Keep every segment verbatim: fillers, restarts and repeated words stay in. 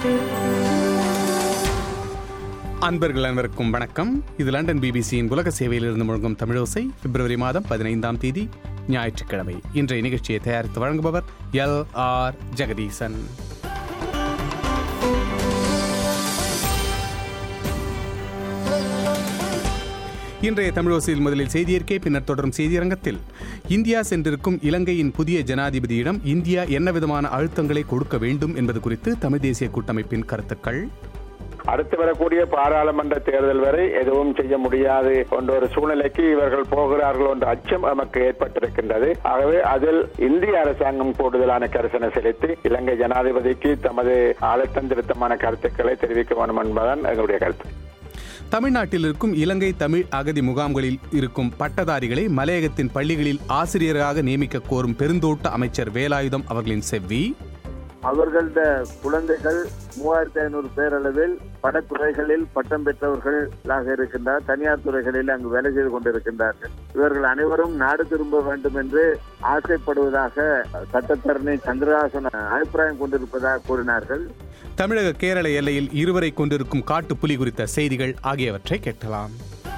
அன்பர்கள் அனைவருக்கும் வணக்கம். இது லண்டன் பிபிசியின் உலக சேவையிலிருந்து முழங்கும் தமிழோசை. பிப்ரவரி மாதம் பதினைந்தாம் தேதி ஞாயிற்றுக்கிழமை. இன்றைய நிகழ்ச்சியை தயாரித்து வழங்குபவர் எல் ஆர் ஜெகதீசன். இன்றைய தமிழோசையில் முதலில் செய்தியறிக்கை, பின்னர் தொடரும் செய்தியரங்கத்தில் இந்தியா சென்றிருக்கும் இலங்கையின் புதிய ஜனாதிபதியிடம் இந்தியா என்ன விதமான அழுத்தங்களை கொடுக்க வேண்டும் என்பது குறித்து தமிழ் தேசிய கூட்டமைப்பின் கருத்துக்கள். அடுத்து வரக்கூடிய பாராளுமன்ற தேர்தல் வரை எதுவும் செய்ய முடியாது என்ற ஒரு சூழ்நிலைக்கு இவர்கள் போகிறார்கள் என்ற அச்சம் நமக்கு ஏற்பட்டிருக்கின்றது. ஆகவே அதில் இந்திய அரசாங்கம் கூடுதலான கரிசனை செலுத்தி இலங்கை ஜனாதிபதிக்கு தமது அழுத்தம் திருத்தமான கருத்துக்களை தெரிவிக்க வேண்டும் என்பதுதான் எங்களுடைய கருத்து. தமிழ்நாட்டில் இருக்கும் இலங்கை தமிழ் அகதி முகாம்களில் இருக்கும் பட்டதாரிகளை மலையகத்தின் பள்ளிகளில் ஆசிரியராக நியமிக்க கோரும் பெருந்தோட்ட அமைச்சர் வேலாயுதம் அவர்களின் செவ்வி. அவர்களது குழந்தைகள் மூவாயிரத்தி ஐநூறு பேர் அளவில் படத்துறைகளில் பட்டம் பெற்றவர்களாக இருக்கின்றார். தனியார் துறைகளில் அங்கு வேலை செய்து கொண்டிருக்கின்றார்கள். இவர்கள் அனைவரும் நாடு திரும்ப வேண்டும் என்று ஆசைப்படுவதாக சட்டத்தரணி சந்திரஹாசன் அபிப்பிராயம் கொண்டிருப்பதாக கூறினார்கள். தமிழக கேரள எல்லையில் இருவரை கொண்டிருக்கும் காட்டு புலி குறித்த செய்திகள் ஆகியவற்றை கேட்கலாம்.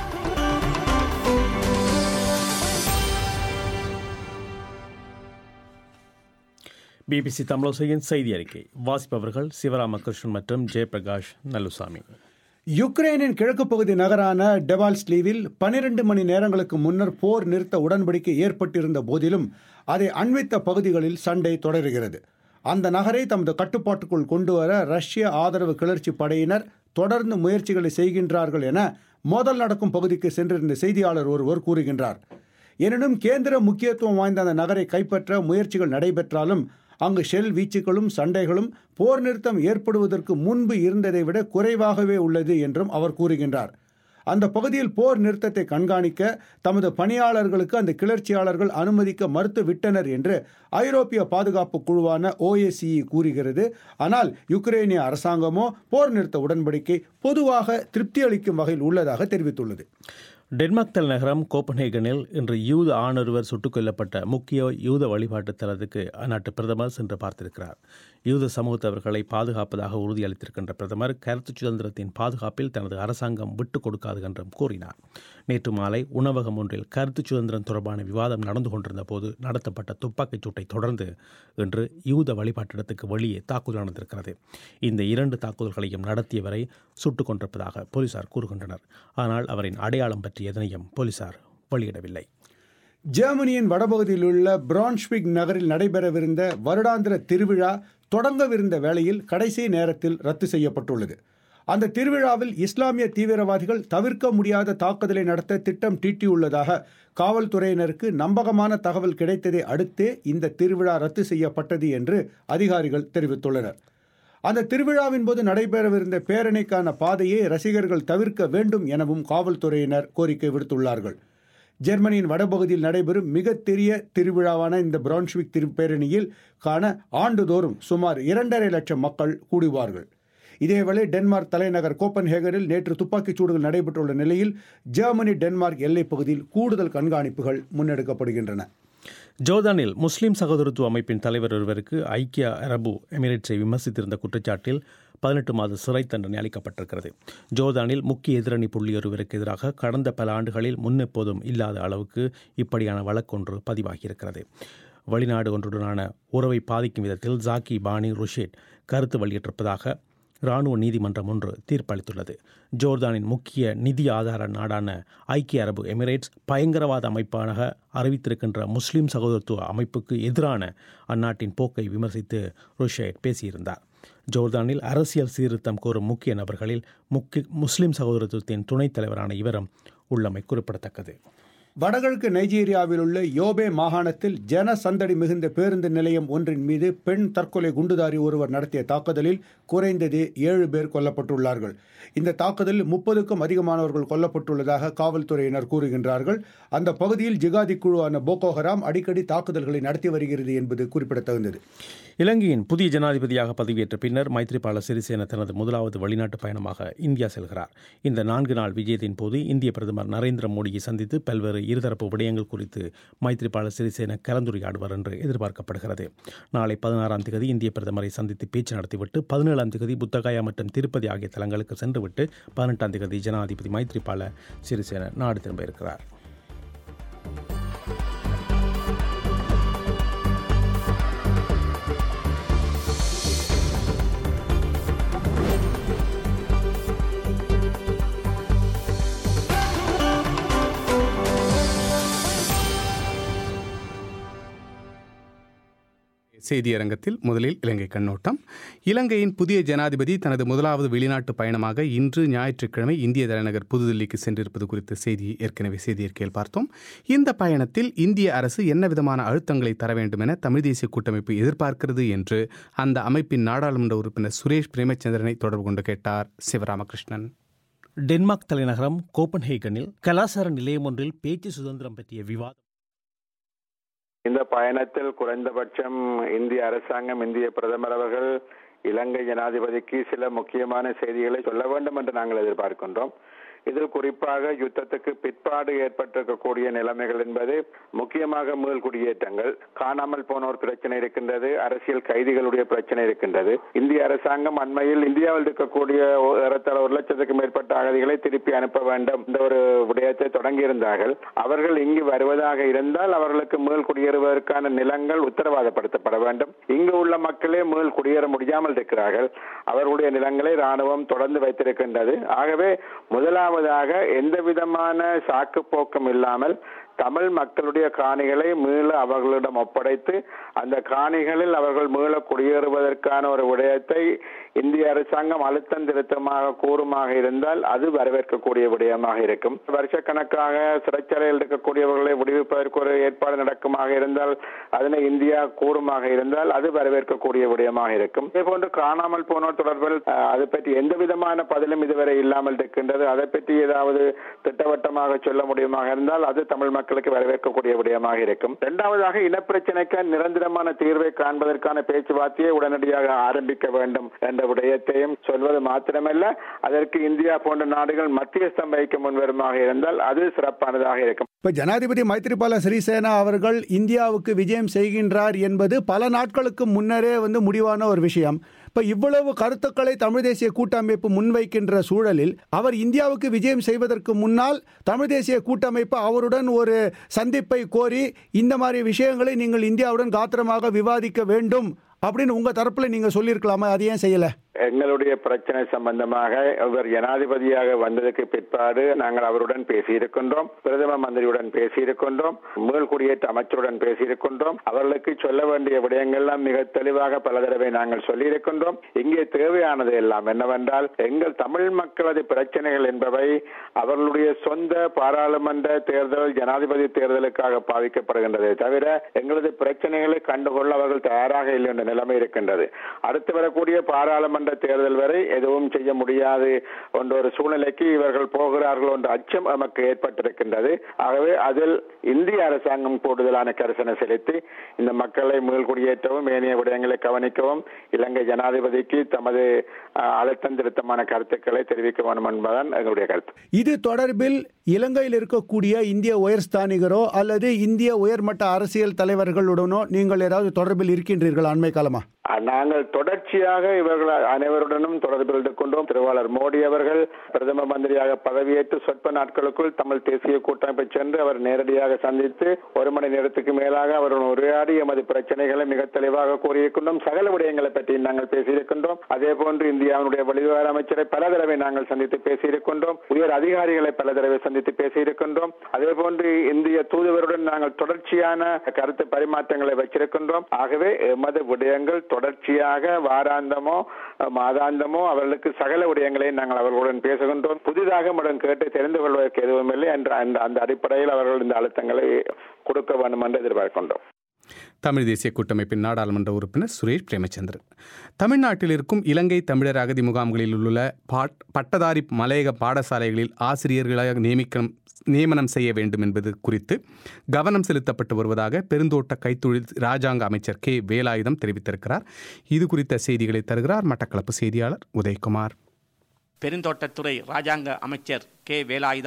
பிபிசி தமிழோசையின் செய்தி அறிக்கை வாசிப்பவர்கள் சிவராமகிருஷ்ணன் மற்றும் ஜெயபிரகாஷ் நல்லுசாமி. யுக்ரைனின் கிழக்கு பகுதி நகரான டெவால்ஸ்லீவில் பனிரெண்டு மணி நேரங்களுக்கு முன்னர் போர் நிறுத்த உடன்படிக்கை ஏற்பட்டிருந்த போதிலும் அதை அண்மித்த பகுதிகளில் சண்டை தொடர்கிறது. அந்த நகரை தமது கட்டுப்பாட்டுக்குள் கொண்டுவர ரஷ்ய ஆதரவு கிளர்ச்சி படையினர் தொடர்ந்து முயற்சிகளை செய்கின்றார்கள் என மோதல் நடக்கும் பகுதிக்கு சென்றிருந்த செய்தியாளர் ஒருவர் கூறுகின்றார். எனினும் கேந்திர முக்கியத்துவம் வாய்ந்த அந்த நகரை கைப்பற்ற முயற்சிகள் நடைபெற்றாலும் அங்கு ஷெல் வீச்சுகளும் சண்டைகளும் போர் நிறுத்தம் ஏற்படுவதற்கு முன்பு இருந்ததை விட குறைவாகவே உள்ளது என்றும் அவர் கூறுகின்றார். அந்த பகுதியில் போர் நிறுத்தத்தை கண்காணிக்க தமது பணியாளர்களுக்கு அந்த கிளர்ச்சியாளர்கள் அனுமதிக்க மறுத்து விட்டனர் என்று ஐரோப்பிய பாதுகாப்பு குழுவான ஓஎஸ்சிஇ கூறுகிறது. ஆனால் யுக்ரைனிய அரசாங்கமோ போர் நிறுத்த உடன்படிக்கை பொதுவாக திருப்தி அளிக்கும் வகையில் உள்ளதாக தெரிவித்துள்ளது. டென்மார்க் தலைநகரம் கோப்பன்ஹேகனில் இன்று யூத ஆணொருவர் சுட்டுக் கொல்லப்பட்ட முக்கிய யூத வழிபாட்டு தலத்துக்கு அந்நாட்டு பிரதமர் சென்று பார்த்திருக்கிறார். யூத சமூகத்தவர்களை பாதுகாப்பதாக உறுதியளித்திருக்கின்ற பிரதமர் கருத்து சுதந்திரத்தின் பாதுகாப்பில் தனது அரசாங்கம் விட்டுக் கொடுக்காது என்றும் கூறினார். நேற்று மாலை உணவகம் ஒன்றில் கருத்து சுதந்திரம் தொடர்பான விவாதம் நடந்து கொண்டிருந்த போது நடத்தப்பட்ட துப்பாக்கிச் சூட்டை தொடர்ந்து இன்று யூத வழிபாட்டிடத்துக்கு வெளியே தாக்குதல் நடந்திருக்கிறது. இந்த இரண்டு தாக்குதல்களையும் நடத்தியவரை சுட்டுக் கொண்டிருப்பதாக போலீசார் கூறுகின்றனர். ஆனால் அவரின் அடையாளம் பற்றி எதனையும் போலீசார் வெளியிடவில்லை. ஜெர்மனியின் வடபகுதியில் உள்ள பிரான்ஸ்விக் நகரில் நடைபெறவிருந்த வருடாந்திர திருவிழா தொடங்கவிருந்த வேளையில் கடைசி நேரத்தில் ரத்து செய்யப்பட்டுள்ளது. அந்த திருவிழாவில் இஸ்லாமிய தீவிரவாதிகள் தவிர்க்க முடியாத தாக்குதலை நடத்த திட்டம் தீட்டியுள்ளதாக காவல்துறையினருக்கு நம்பகமான தகவல் கிடைத்ததை அடுத்தே இந்த திருவிழா ரத்து செய்யப்பட்டது என்று அதிகாரிகள் தெரிவித்துள்ளனர். அந்த திருவிழாவின் போது நடைபெறவிருந்த பேரணிக்கான பாதையை ரசிகர்கள் தவிர்க்க வேண்டும் எனவும் காவல்துறையினர் கோரிக்கை விடுத்துள்ளார்கள். ஜெர்மனியின் வடபகுதியில் நடைபெறும் மிக பெரிய திருவிழாவான இந்த பிரான்ஸ்விக் திருப்பேரணியில் காண ஆண்டுதோறும் சுமார் இரண்டரை லட்சம் மக்கள் கூடுவார்கள். இதேவேளை டென்மார்க் தலைநகர் கோப்பன்ஹேகனில் நேற்று துப்பாக்கிச் சூடுகள் நடைபெற்றுள்ள நிலையில் ஜெர்மனி டென்மார்க் எல்லைப் பகுதியில் கூடுதல் கண்காணிப்புகள் முன்னெடுக்கப்படுகின்றன. ஜோர்தானில் முஸ்லிம் சகோதரத்துவ அமைப்பின் தலைவர் ஒருவருக்கு ஐக்கிய அரபு எமிரேட்ஸை விமர்சித்திருந்த குற்றச்சாட்டில் பதினெட்டு மாத சிறை தண்டனை அளிக்கப்பட்டிருக்கிறது. ஜோர்தானில் முக்கிய எதிரணி புள்ளி ஒருவருக்கு எதிராக கடந்த பல ஆண்டுகளில் முன்னெப்போதும் இல்லாத அளவுக்கு இப்படியான வழக்கொன்று பதிவாகியிருக்கிறது. வெளிநாடு ஒன்றுடனான உறவை பாதிக்கும் விதத்தில் ஜாக்கி பானி ருஷேட் கருத்து வெளியிட்டிருப்பதாக இராணுவ நீதிமன்றம் ஒன்று தீர்ப்பளித்துள்ளது. ஜோர்தானின் முக்கிய நிதி ஆதார நாடான ஐக்கிய அரபு எமிரேட்ஸ் பயங்கரவாத அமைப்பாக அறிவித்திருக்கின்ற முஸ்லிம் சகோதரத்துவ அமைப்புக்கு எதிரான அந்நாட்டின் போக்கை விமர்சித்து ருஷேட் பேசியிருந்தார். ஜோர்தானில் அரசியல் சீர்திருத்தம் கோரும் முக்கிய நபர்களில் முக்கிய முஸ்லிம் சகோதரத்துவத்தின் துணைத் தலைவரான இவரும் உள்ளமை குறிப்பிடத்தக்கது. வடகிழக்கு நைஜீரியாவில் உள்ள யோபே மாகாணத்தில் ஜன சந்தடி மிகுந்த பேருந்து நிலையம் ஒன்றின் மீது பெண் தற்கொலை குண்டுதாரி ஒருவர் நடத்திய தாக்குதலில் குறைந்தது ஏழு பேர் கொல்லப்பட்டுள்ளார்கள். இந்த தாக்குதலில் முப்பதுக்கும் அதிகமானவர்கள் கொல்லப்பட்டுள்ளதாக காவல்துறையினர் கூறுகின்றார்கள். அந்த பகுதியில் ஜிகாதி குழுவான போகோ ஹராம் அடிக்கடி தாக்குதல்களை நடத்தி வருகிறது என்பது குறிப்பிடத்தகுந்தது. இலங்கையின் புதிய ஜனாதிபதியாக பதவியேற்ற பின்னர் மைத்ரிபால சிறிசேன தனது முதலாவது வெளிநாட்டு பயணமாக இந்தியா செல்கிறார். இந்த நான்கு நாள் விஜயத்தின் போது இந்திய பிரதமர் நரேந்திர மோடியை சந்தித்து பல்வேறு இருதரப்பு விடயங்கள் குறித்து மைத்ரிபால சிறிசேன கலந்துரையாடுவார் என்று எதிர்பார்க்கப்படுகிறது. நாளை பதினாறாம் தேதி இந்திய பிரதமரை சந்தித்து பேச்சு நடத்திவிட்டு பதினேழாம் தேதி புத்தகாயா மற்றும் திருப்பதி ஆகிய தலங்களுக்கு சென்றுவிட்டு பதினெட்டாம் தேதி ஜனாதிபதி மைத்ரிபால சிறிசேன நாடு திரும்ப இருக்கிறார். செய்தியரங்கத்தில் முதலில் இலங்கை கண்ணோட்டம். இலங்கையின் புதிய ஜனாதிபதி தனது முதலாவது வெளிநாட்டு பயணமாக இன்று ஞாயிற்றுக்கிழமை இந்திய தலைநகர் புதுதில்லிக்கு சென்றிருப்பது குறித்த செய்தியை ஏற்கனவே செய்தியறிக்கையில் பார்த்தோம். இந்த பயணத்தில் இந்திய அரசு என்ன விதமான அழுத்தங்களை தர வேண்டும் என தமிழ் தேசிய கூட்டமைப்பு எதிர்பார்க்கிறது என்று அந்த அமைப்பின் நாடாளுமன்ற உறுப்பினர் சுரேஷ் பிரேமச்சந்திரனை தொடர்பு கொண்டு கேட்டார் சிவராமகிருஷ்ணன். டென்மார்க் தலைநகரம் கோப்பன்ஹேகனில் கலாசார நிலையம் ஒன்றில் பேச்சு சுதந்திரம் பற்றிய விவாதம். இந்த பயணத்தில் குறைந்தபட்சம் இந்திய அரசாங்கம், இந்திய பிரதமர் அவர்கள் இலங்கை ஜனாதிபதிக்கு சில முக்கியமான செய்திகளை சொல்ல வேண்டும் என்று நாங்கள் எதிர்பார்க்கின்றோம். இதில் குறிப்பாக யுத்தத்துக்கு பிற்பாடு ஏற்பட்டிருக்கக்கூடிய நிலைமைகள் என்பது முக்கியமாக மீள் குடியேற்றங்கள், காணாமல் போனோர் பிரச்சனை இருக்கின்றது, அரசியல் கைதிகளுடைய பிரச்சனை இருக்கின்றது. இந்திய அரசாங்கம் அண்மையில் இந்தியாவில் இருக்கக்கூடிய ஏறத்தாழ ஒரு லட்சத்துக்கு மேற்பட்ட அகதிகளை திருப்பி அனுப்ப வேண்டும் என்ற ஒரு விடயத்தை தொடங்கியிருந்தார்கள். அவர்கள் இங்கு வருவதாக இருந்தால் அவர்களுக்கு மீள் குடியேறுவதற்கான நிலங்கள் உத்தரவாதப்படுத்தப்பட வேண்டும். இங்கு உள்ள மக்களே மீள் குடியேற முடியாமல் இருக்கிறார்கள். அவர்களுடைய நிலங்களை ராணுவம் தொடர்ந்து வைத்திருக்கின்றது. ஆகவே முதலாவது எந்த விதமான சாக்கு போக்கம் இல்லாமல் தமிழ் மக்களுடைய காணிகளை மீள அவர்களிடம் ஒப்படைத்து அந்த காணிகளில் அவர்கள் மீள குடியேறுவதற்கான ஒரு விடயத்தை இந்திய அரசாங்கம் அழுத்தம் திருத்தமாக கூறுமாக இருந்தால் அது வரவேற்கக்கூடிய விடயமாக இருக்கும். வருஷக்கணக்காக சிறைச்சாலையில் இருக்கக்கூடியவர்களை விடுவிப்பதற்கு ஒரு ஏற்பாடு நடக்குமாக இருந்தால், அதனை இந்தியா கூறுமாக இருந்தால் அது வரவேற்கக்கூடிய விடயமாக இருக்கும். இதே போன்று காணாமல் போனோர் தொடர்பில் அது பற்றி எந்த விதமான பதிலும் இதுவரை இல்லாமல் இருக்கின்றது. அதை பற்றி ஏதாவது திட்டவட்டமாக சொல்ல முடியுமாக இருந்தால் அது தமிழ் மக்கள் வரவேற்கக்கூடிய விடயமாக இருக்கும். இரண்டாவதாக, இனப்பிரச்சனைக்கு நிரந்தரமான தீர்வை காண்பதற்கான பேச்சுவார்த்தையை உடனடியாக ஆரம்பிக்க வேண்டும் என்ற விடயத்தையும் சொல்வது மாத்திரமல்ல, அதற்கு இந்தியா போன்ற நாடுகள் மத்தியஸ்தம் வைக்க முன்வருமாக இருந்தால் அது சிறப்பானதாக இருக்கும். இப்ப ஜனாதிபதி மைத்ரிபால சிறிசேனா அவர்கள் இந்தியாவுக்கு விஜயம் செய்கின்றார் என்பது பல நாட்களுக்கு முன்னரே வந்து முடிவான ஒரு விஷயம். இப்ப இவ்வளவு கருத்துக்களை தமிழ் தேசிய கூட்டமைப்பு முன்வைக்கின்ற சூழலில் அவர் இந்தியாவுக்கு விஜயம் செய்வதற்கு முன்னால் தமிழ் தேசிய கூட்டமைப்பு அவருடன் ஒரு சந்திப்பை கோரி இந்த மாதிரி விஷயங்களை நீங்கள் இந்தியாவுடன் காத்திரமாக விவாதிக்க வேண்டும் அப்படின்னு உங்க தரப்புல நீங்க சொல்லியிருக்கலாமா? அது ஏன் செய்யல? எங்களுடைய பிரச்சனை சம்பந்தமாக அவர் ஜனாதிபதியாக வந்ததுக்கு பிற்பாடு நாங்கள் அவருடன் பேசியிருக்கின்றோம், பிரதம மந்திரியுடன் பேசியிருக்கின்றோம், மீள் குடியேற்ற அமைச்சருடன் பேசியிருக்கின்றோம். அவர்களுக்கு சொல்ல வேண்டிய விடயங்கள்லாம் மிக தெளிவாக பல தடவை நாங்கள் சொல்லியிருக்கின்றோம். இங்கே தேவையானது எல்லாம் என்னவென்றால், எங்கள் தமிழ் மக்களது பிரச்சனைகள் என்பவை அவர்களுடைய சொந்த பாராளுமன்ற தேர்தல், ஜனாதிபதி தேர்தலுக்காக பாதிக்கப்படுகின்றதை தவிர எங்களது பிரச்சனைகளை கண்டுகொள்ள அவர்கள் தயாராக இல்லை என்ற நிலைமை இருக்கின்றது. அடுத்து வரக்கூடிய பாராளுமன்ற தேர்தல் வரை எதுவும் செய்ய முடியாது என்ற ஒரு சூழ்நிலைக்கு இவர்கள் போகிறார்கள் என்ற அச்சம் நமக்கு ஏற்பட்டிருக்கின்றது. ஆகவே அதில் இந்திய அரசாங்கம் கூடுதலான கரிசனை செலுத்தி இந்த மக்களை மீள் குடியேற்றவும் ஏனைய விடயங்களை கவனிக்கவும் இலங்கை ஜனாதிபதிக்கு தமது அழுத்தம் திருத்தமான கருத்துக்களை தெரிவிக்க வேண்டும் என்பதுதான் எங்களுடைய கருத்து. இது தொடர்பில் இலங்கையில் இருக்கக்கூடிய இந்திய உயர்ஸ்தானிகரோ அல்லது இந்திய உயர்மட்ட அரசியல் தலைவர்களுடனோ நீங்கள் ஏதாவது தொடர்பில் இருக்கின்றீர்கள் அண்மை காலமா? நாங்கள் தொடர்ச்சியாக இவர்கள் அனைவருடனும் தொடர்பில் இருக்கின்றோம். திருவாளர் மோடி அவர்கள் பிரதம மந்திரியாக பதவியேற்று சொற்ப நாட்களுக்குள் தமிழ் தேசிய கூட்டமைப்பை சென்று அவர் நேரடியாக சந்தித்து ஒரு மணி நேரத்துக்கு மேலாக அவருடன் உரையாடி எமது பிரச்சனைகளை மிக தெளிவாக கூறியிருக்கின்றோம். சகல விடயங்களை பற்றி நாங்கள் பேசியிருக்கின்றோம். அதே போன்று இந்தியாவுடைய வெளிவிவகார அமைச்சரை பல தடவை நாங்கள் சந்தித்து பேசியிருக்கின்றோம். உயர் அதிகாரிகளை பல தடவை சந்தித்து பேசியிருக்கின்றோம். அதே போன்று இந்திய தூதுவருடன் நாங்கள் தொடர்ச்சியான கருத்து பரிமாற்றங்களை வச்சிருக்கின்றோம். ஆகவே எமது விடயங்கள் தொடர்ச்சியாக வாராந்தமோ மாதாந்தமோ அவர்களுக்கு சகல விடயங்களை நாங்கள் அவர்களுடன் பேசுகின்றோம். புதிதாக உடன் கேட்டு தெரிந்து கொள்வதற்கு எதுவும் இல்லை என்ற அந்த அடிப்படையில் அவர்கள் இந்த அழுத்தங்களை கொடுக்க வேண்டும் என்று எதிர்பார்க்கின்றோம். தமிழ் தேசிய கூட்டமைப்பின் நாடாளுமன்ற உறுப்பினர் சுரேஷ் பிரேமச்சந்திரன். தமிழ்நாட்டில் இருக்கும் இலங்கை தமிழர் அகதி முகாம்களில் உள்ள பட்டதாரி மலையக பாடசாலைகளில் ஆசிரியர்களாக நியமிக்க நியமனம் செய்ய வேண்டும் என்பது குறித்து கவனம் செலுத்தப்பட்டு வருவதாக பெருந்தோட்ட கைத்தொழில் இராஜாங்க அமைச்சர் கே வேலாயுதம் தெரிவித்திருக்கிறார். இது குறித்த செய்திகளை தருகிறார் மட்டக்களப்பு செய்தியாளர் உதயகுமார். பெருந்தோட்டத்துறை இராஜாங்க அமைச்சர் கே வேலாயுதம்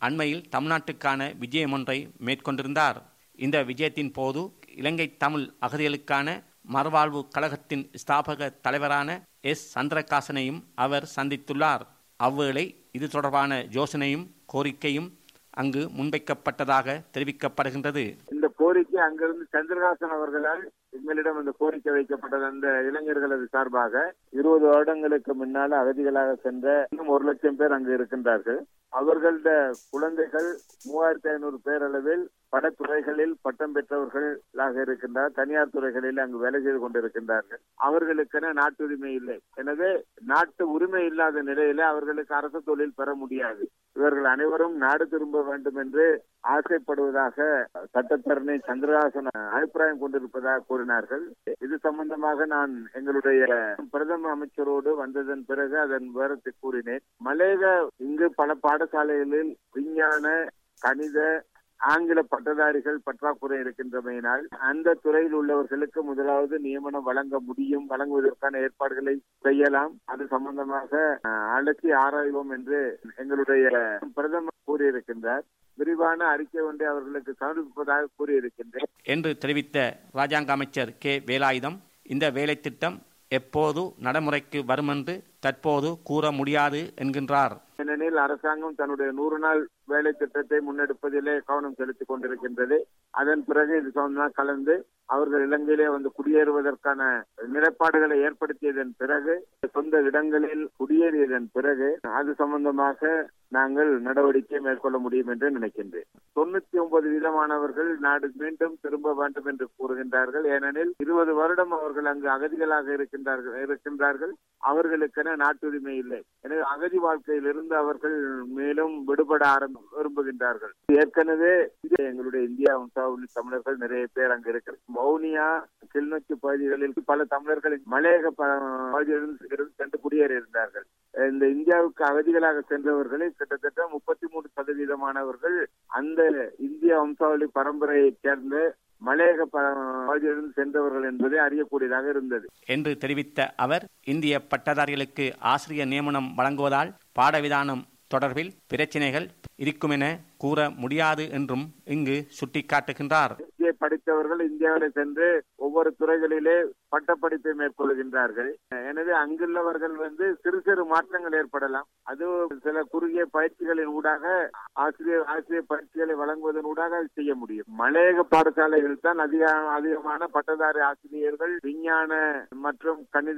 அண்மையில் தமிழ்நாட்டுக்கான விஜயம் ஒன்றை மேற்கொண்டிருந்தார். இந்த விஜயத்தின் போது இலங்கை தமிழ் அகதிகளுக்கான மறுவாழ்வு கழகத்தின் ஸ்தாபக தலைவரான எஸ் சந்திரகாசனையும் அவர் சந்தித்துள்ளார். அவ்வேளை இது தொடர்பான யோசனையும் கோரிக்கையும் அங்கு முன்வைக்கப்பட்டதாக தெரிவிக்கப்படுகின்றது. இந்த கோரிக்கை அங்கிருந்து சந்திரகாசன் அவர்களால் எங்களிடம் இந்த கோரிக்கை வைக்கப்பட்டது. அந்த இளைஞர்களது சார்பாக இருபது வருடங்களுக்கு முன்னால் அகதிகளாக சென்ற இன்னும் ஒரு லட்சம் பேர் அங்கு இருக்கின்றார்கள். அவர்கள குழந்தைகள் மூவாயிரத்தி ஐநூறு பேர் அளவில் பல துறைகளில் பட்டம் பெற்றவர்களாக இருக்கின்றார். தனியார் துறைகளில் அங்கு வேலை செய்து கொண்டிருக்கின்றார்கள். அவர்களுக்கென நாட்டுரிமை இல்லை. எனவே நாட்டு உரிமை இல்லாத நிலையில அவர்களுக்கு அரசு தொழில் பெற முடியாது. இவர்கள் அனைவரும் நாடு திரும்ப வேண்டும் என்று ஆசைப்படுவதாக சட்டத்தரணி சந்திரகாசன் அபிப்பிராயம் கொண்டிருப்பதாக கூறினார்கள். இது சம்பந்தமாக நான் எங்களுடைய பிரதம அமைச்சரோடு வந்ததன் பிறகு அதன் விவரத்தை கூறினேன். மலேக இங்கு பல பாடசாலைகளில் விஞ்ஞான, கணித, ஆங்கில பட்டதாரிகள் பற்றாக்குறை இருக்கின்றமையினால் அந்த துறையில் உள்ளவர்களுக்கு முதலாவது நியமனம் வழங்க முடியும். வழங்குவதற்கான ஏற்பாடுகளை செய்யலாம். அது சம்பந்தமாக அலசி ஆராய்வோம் என்று எங்களுடைய பிரதமர் கூறியிருக்கின்றார். விரிவான அறிக்கை ஒன்றை அவர்களுக்கு சமர்ப்பிப்பதாக கூறியிருக்கின்றேன் என்று தெரிவித்த ராஜாங்க அமைச்சர் கே வேலாயுதம், இந்த வேலை திட்டம் எப்போது நடைமுறைக்கு வரும் என்று தற்போது கூற முடியாது என்கின்றார். ஏனெனில் அரசாங்கம் தன்னுடைய நூறு நாள் வேலை திட்டத்தை முன்னெடுப்பதிலே கவனம் செலுத்திக் கொண்டிருக்கின்றது. அதன் பிறகு இது சம்பந்தமாக கலந்து அவர்கள் இலங்கையிலே வந்து குடியேறுவதற்கான நிலைப்பாடுகளை ஏற்படுத்தியதன் பிறகு, சொந்த இடங்களில் குடியேறியதன் பிறகு அது சம்பந்தமாக நாங்கள் நடவடிக்கை மேற்கொள்ள முடியும் என்று நினைக்கின்றேன். தொண்ணூத்தி ஒன்பது வீதமானவர்கள் நாடு மீண்டும் திரும்ப வேண்டும் என்று கூறுகின்றார்கள். ஏனெனில் இருபது வருடம் அவர்கள் அங்கு அகதிகளாக இருக்கின்றார்கள் இருக்கின்றார்கள் அவர்களுக்கென நாட்டுரிமை இல்லை. எனவே அகதி வாழ்க்கையில் இருந்து அவர்கள் மேலும் விடுபட ஆரம்பி விரும்புகின்றார்கள். ஏற்கனவே எங்களுடைய இந்தியா வம்சாவளி தமிழர்கள் நிறைய பேர் அங்கு இருக்கிற வவுனியா, கிளிநொச்சி பகுதிகளில் பல தமிழர்கள் மலையக பகுதிகளில் சென்று குடியேறி இருந்தார்கள். இந்த இந்தியாவுக்கு அகதிகளாக சென்றவர்களில் கிட்டத்தட்ட முப்பத்தி மூன்று சதவீதமானவர்கள் அந்த இந்திய வம்சாவளி பரம்பரையை சேர்ந்த மலையக பகுதியிலிருந்து சென்றவர்கள் என்பதை அறியக்கூடியதாக இருந்தது என்று தெரிவித்த அவர், இந்திய பட்டதாரிகளுக்கு ஆசிரியர் நியமனம் வழங்குவதால் பாடவிதானம் தொடர்பில் பிரச்சினைகள் இருக்கும் என கூற முடியாது என்றும் இங்கு சுட்டிக்காட்டுகின்றார். படித்தவர்கள் இந்தியாவில் சென்று ஒவ்வொரு துறைகளிலே பட்டப்படிப்பை மேற்கொள்கின்றார்கள். எனவே அங்குள்ளவர்கள் வந்து சிறு சிறு மாற்றங்கள் ஏற்படலாம். அது சில குறுகிய பயிற்சிகளின் ஊடாக ஆசிரியர் ஆசிரியர் பயிற்சிகளை வழங்குவதன் ஊடாக செய்ய முடியும். மலையக பாடசாலைகள் தான் அதிக அதிகமான பட்டதாரி ஆசிரியர்கள், விஞ்ஞான மற்றும் கணித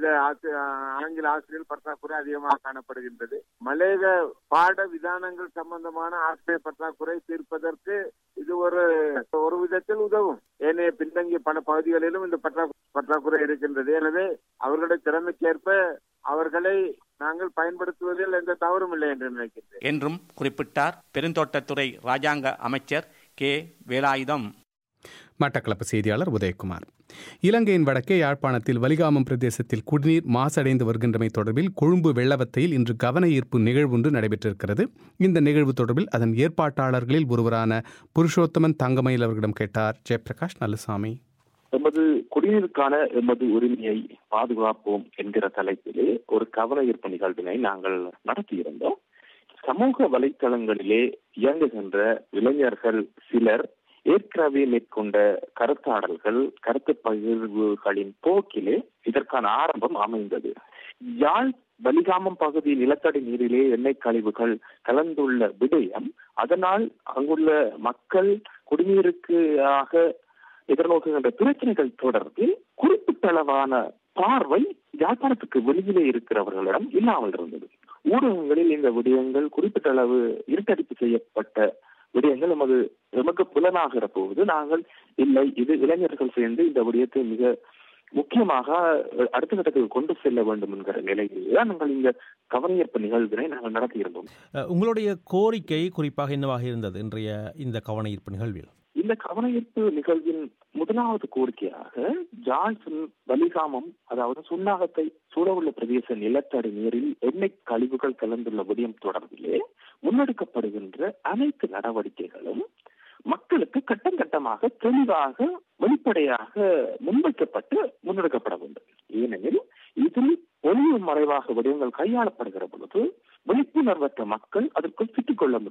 ஆங்கில ஆசிரியர் பற்றாக்குறை அதிகமாக காணப்படுகின்றது. மலையக பாட விதானங்கள் சம்பந்தமான ஆசிரியர் பற்றாக்குறை தீர்ப்பதற்கு இது ஒரு ஒரு விதத்தில் உதவும். ஏனைய பின்தங்கிய பல பகுதிகளிலும் இந்த பற்றாக்குறை இருக்கின்றது. எனவே அவர்களுடைய திறமைக்கேற்ப அவர்களை நாங்கள் பயன்படுத்துவதில் எந்த தவறும் இல்லை என்று நினைக்கின்றேன் என்றும் குறிப்பிட்டார் பெருந்தோட்டத்துறை ராஜாங்க அமைச்சர் கே வேலாயுதம். மட்டக்களப்பு செய்தியாளர் உதயகுமார். இலங்கையின் வடக்கே யாழ்ப்பாணத்தில் வலிகாமம் பிரதேசத்தில் குடிநீர் மாசடைந்து வருகின்றமை தொடர்பில் கொழும்பு வெள்ளவத்தையில் இன்று கவன ஈர்ப்பு நிகழ்வு ஒன்று நடைபெற்றிருக்கிறது. இந்த நிகழ்வு தொடர்பில் அதன் ஏற்பாட்டாளர்களில் ஒருவரான புருஷோத்தமன் தங்கமயில் அவர்களிடம் கேட்டார் ஜெயபிரகாஷ் நல்லசாமி. எமது குடிநீருக்கான எமது உரிமையை பாதுகாப்போம் என்கிற தலைப்பிலே ஒரு கவன ஈர்ப்பு நிகழ்வினை நாங்கள் நடத்தியிருந்தோம். சமூக வலைத்தளங்களிலே இயங்குகின்ற இளைஞர்கள் சிலர் ஏற்கனவே மேற்கொண்ட கருத்தாடல்கள், கருத்து பகிர்வுகளின் போக்கிலே இதற்கான ஆரம்பம் அமைந்தது. யாழ் வலிகாமம் பகுதி நிலத்தடி நீரிலே எண்ணெய் கழிவுகள் கலந்துள்ள விடயம், அதனால் அங்குள்ள மக்கள் குடிநீருக்கு ஆக எதிர்நோக்குகின்ற பிரச்சனைகள் தொடர்பில் குறிப்பிட்டளவான பார்வை யாழ்ப்பாணத்துக்கு வெளியிலே இருக்கிறவர்களிடம் இல்லாமல் இருந்தது. ஊடகங்களில் இந்த விடயங்கள் குறிப்பிட்ட அளவு இருட்டடிப்பு செய்யப்பட்ட விடயங்கள் நமது நமக்கு புலனாகிற போது நாங்கள் இல்லை, இது இளைஞர்கள் சேர்ந்து இந்த விடயத்தை மிக முக்கியமாக அடுத்த கட்டத்துக்கு கொண்டு செல்ல வேண்டும் என்கிற நிலையில் தான் நாங்கள் இந்த கவனஈர்ப்பு நிகழ்வினை நாங்கள் நடத்தியிருந்தோம். உங்களுடைய கோரிக்கை குறிப்பாக என்னவாக இருந்தது இன்றைய இந்த கவனஈர்ப்பு நிகழ்வில்? இந்த கவனஈர்ப்பு நிகழ்வின் முதலாவது கோரிக்கையாக ஜான்சன் வலிகாமம், அதாவது சுண்ணாகத்தை சூழவுள்ள பிரதேச நிலத்தடி நீரில் எண்ணெய் கழிவுகள் கலந்துள்ள விடயம் தொடர்பிலே முன்னெடுக்கப்படுகின்ற அனைத்து நடவடிக்கைகளும் மக்களுக்கு கட்டம் கட்டமாக தெளிவாக வெளிப்படையாக முன்வைக்கப்பட்டு முன்னெடுக்கப்பட வேண்டும். ஏனெனில் இதில் ஒளிவு மறைவாக விடயங்கள் கையாளப்படுகிற பொழுது விழிப்புணர்வற்ற மக்கள் அதற்குள் சிக்கிக் கொள்ள முடியும்.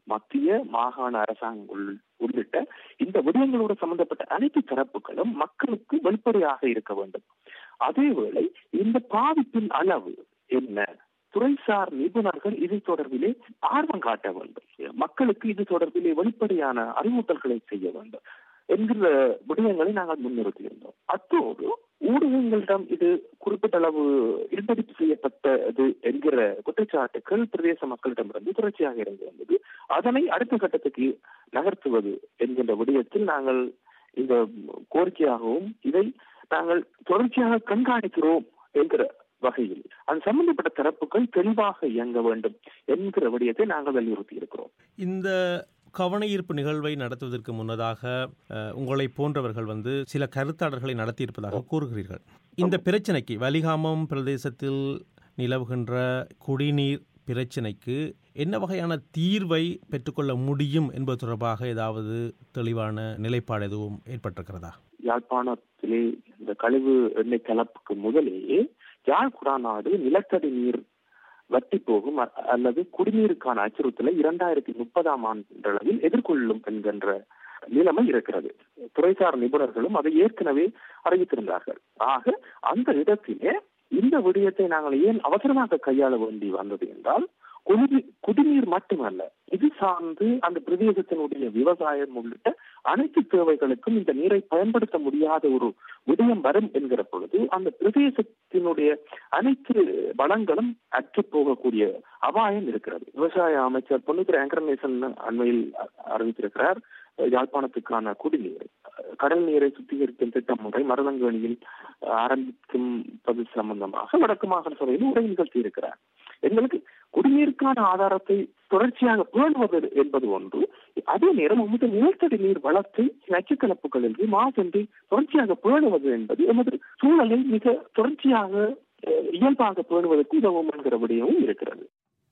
மத்திய மாகாண அரசாங்கங்கள் உள்ளிட்ட இந்த விடயங்களோடு சம்பந்தப்பட்ட அனைத்து தரப்புகளும் மக்களுக்கு வெளிப்படையாக இருக்க வேண்டும். அதேவேளை இந்த பாதிப்பின் அளவு என்ன, துறைசார் நிபுணர்கள் இது தொடர்பிலே ஆர்வம் காட்ட வேண்டும், மக்களுக்கு இது தொடர்பிலே வெளிப்படையான அறிவுறுத்தல்களை செய்ய வேண்டும் என்கிற விடயங்களை நாங்கள் முன்னிறுத்தியிருந்தோம். அத்தோடு ஊடகங்களிடம் இது குறிப்பிட்ட அளவு இன்படிப்பு செய்யப்பட்டது என்கிற குற்றச்சாட்டுகள் பிரதேச மக்களிடமிருந்து தொடர்ச்சியாக இருந்து வந்தது. அதனை அடுத்த கட்டத்துக்கு நகர்த்துவது என்கின்ற விடயத்தில் நாங்கள் இந்த கோரிக்கையாகவும் இதை நாங்கள் தொடர்ச்சியாக கண்காணிக்கிறோம் என்கிற வகையில் அது சம்பந்தப்பட்ட தரப்புகள் தெளிவாக இயங்க வேண்டும் என்கிற விடயத்தை நாங்கள் வலியுறுத்தி இருக்கிறோம். இந்த கவன ஈர்ப்பு நிகழ்வை நடத்துவதற்கு முன்னதாக உங்களை போன்றவர்கள் வந்து சில கருத்தாடல்களை நடத்தியிருப்பதாக கூறுகிறீர்கள். இந்த பிரச்சனைக்கு வலிகாமம் பிரதேசத்தில் நிலவுகின்ற குடிநீர் பிரச்சனைக்கு என்ன வகையான தீர்வை பெற்றுக்கொள்ள முடியும் என்பது தொடர்பாக ஏதாவது தெளிவான நிலைப்பாடு எதுவும் ஏற்பட்டிருக்கிறதா? யாழ்ப்பாணத்திலே இந்த கழிவு எண்ணெய் கலப்புக்கு முதலேயே யாழ் குடாநாடு நிலத்தடி நீர் வற்றி போகும் அல்லது குடிநீருக்கான அச்சுறுத்தலை இரண்டாயிரத்தி முப்பதாம் ஆண்டளவில் எதிர்கொள்ளும் என்கின்ற நிலைமை இருக்கிறது. துறைசார் நிபுணர்களும் அதை ஏற்கனவே அறிவித்திருந்தார்கள். ஆக அந்த இடத்திலே இந்த விடயத்தை நாங்கள் ஏன் அவசரமாக கையாள வேண்டி வந்தது என்றால், குடிநீர் மட்டுமல்ல, இது சார்ந்து அந்த பிரதேசத்தினுடைய விவசாயம் உள்ளிட்ட அனைத்து தேவைகளுக்கும் இந்த நீரை பயன்படுத்த முடியாத ஒரு விடயம் வரும் என்கிற பொழுது அந்த பிரதேசத்தினுடைய அனைத்து வளங்களும் அற்று போகக்கூடிய அபாயம் இருக்கிறது. விவசாய அமைச்சர் பொன்னுத்துறை ஆங்கரநேசன் அண்மையில் அறிவித்திருக்கிறார், யாழ்ப்பாணத்துக்கான குடிநீர் கடல் நீரை சுத்திகரிக்கும் திட்டம் ஒன்றை மருதங்கேணியில் ஆரம்பிக்கும்பது சம்பந்தமாக வடக்கு மாகாண சபையில் உரை நிகழ்த்தி இருக்கிறார். எங்களுக்கு குடிநீருக்கான ஆதாரத்தை தொடர்ச்சியாக பேணுவது என்பது ஒன்று, அதே நேரம் உமது நிலத்தடி நீர் வளத்தை நச்சுக்கலப்புகளில் மாசென்று தொடர்ச்சியாக பேணுவது என்பது எமது சூழலை மிக தொடர்ச்சியாக இயல்பாக பேணுவதற்கு உதவும் என்கிற விடயமும் இருக்கிறது.